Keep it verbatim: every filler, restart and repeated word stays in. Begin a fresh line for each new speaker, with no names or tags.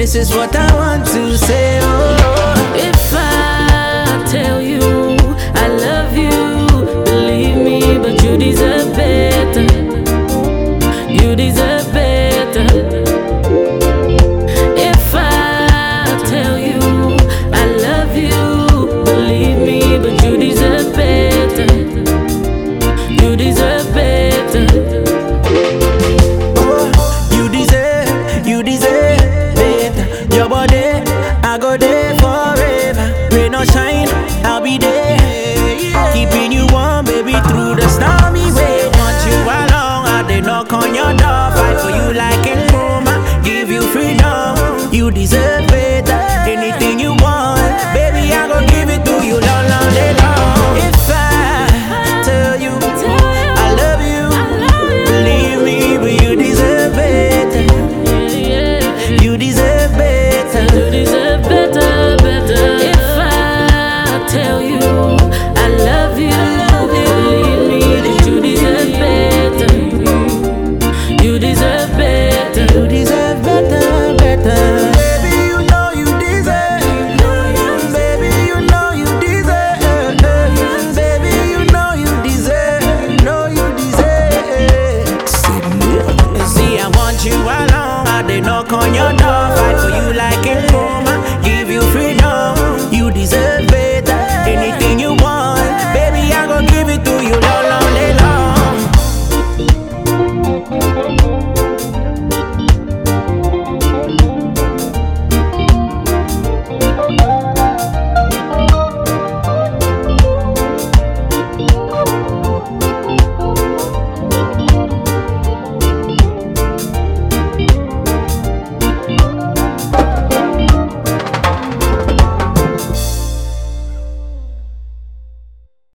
This is what I want to say. Oh,
if I tell you I love you, believe me, but you deserve better. You deserve better. If I tell you I love you, believe me, but you deserve better. You deserve better.
oh, you deserve, you deserve better. Your body, I go there forever. Rain or shine, I'll be there. Keeping you warm, baby, through the stormy way. Want you along, I did knock on your door. Fight for you like a woman, give you freedom. You deserve better, anything you want, baby, I go give it to you long, long day long. If I tell you I love you, believe me, but you deserve better. You deserve better.
You deserve better, better. If I tell you I love you, believe me that you deserve better. You deserve better.
You deserve better, better. Baby, you know you deserve. Baby, you know you deserve. Baby, you know you deserve. Know you deserve. See, I want you.